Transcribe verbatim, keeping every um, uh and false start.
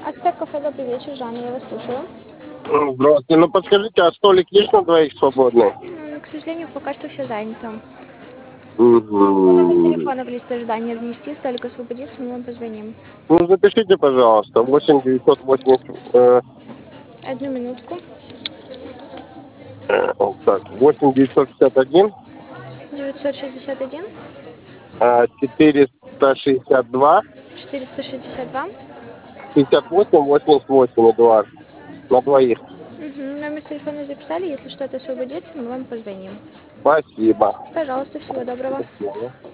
Ацтек кафе, добрый вечер, Жанна, я вас слушаю. Здравствуйте. Ну подскажите, а столик есть на двоих свободный? Ну, к сожалению, пока что все занято. Номер Угу. телефона в лист ожидания внести, столик освободится, мы вам позвоним. Ну запишите, пожалуйста, восемь девятьсот восемьдесят, э, Одну минутку. э, так, восемь девятьсот шестьдесят один, девятьсот шестьдесят один, э, четыреста шестьдесят два, четыреста шестьдесят два. пятьдесят восемь, восемьдесят восемь, Эдуард, на двоих. Угу. Номер телефона записали, если что-то освободится, мы вам позвоним. Спасибо. Пожалуйста, всего доброго. До свидания.